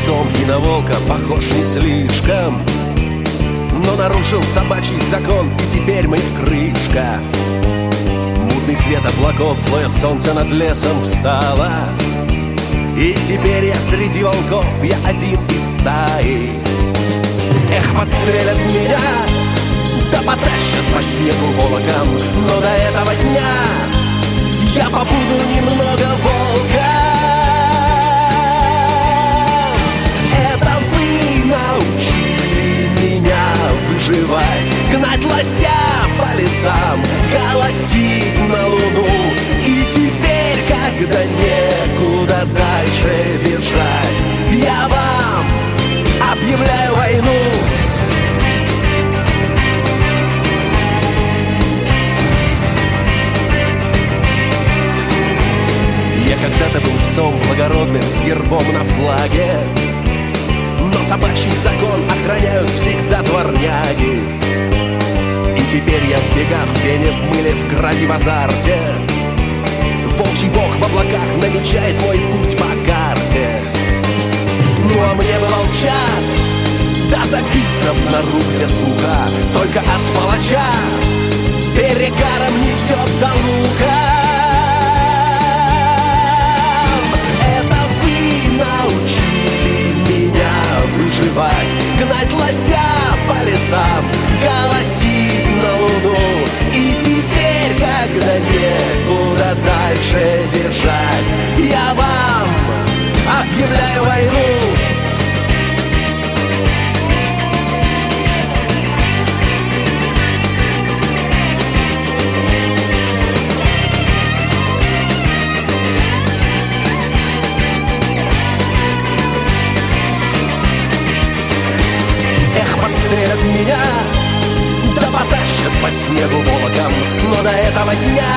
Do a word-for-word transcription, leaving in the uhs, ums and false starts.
псом и на волка похож не слишком, но нарушил собачий закон, и теперь мне крышка. Мутный свет облаков, злое солнце над лесом встало, и теперь я среди волков, я один из стаи. Эх, подстрелят меня, да потащат по снегу волоком, но до этого дня я побуду немного волком. Это вы научили меня выживать, гнать лося по лесам, голосить на луну. И теперь, когда некуда дальше бежать, я вам объявляю войну. Я когда-то был псом благородным с гербом на флаге, но собачий закон охраняют всегда дворняги. И теперь я в бегах, в пене, в мыле, в крови, в азарте. Волчий бог в облаках намечает мой путь по карте. Ну а мне бы волчат, да забиться в нору, где сухо, только от палача перегаром несет до лука. Это вы научили меня выживать, гнать лося по лесам, голосить на луну. И теперь, когда некуда дальше бежать, я вам объявляю войну. Подстрелят меня, да потащат по снегу волоком, но до этого дня